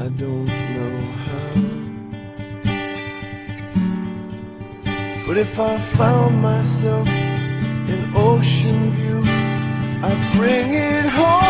I don't know how. But if I found myself in Ocean View, I'd bring it home.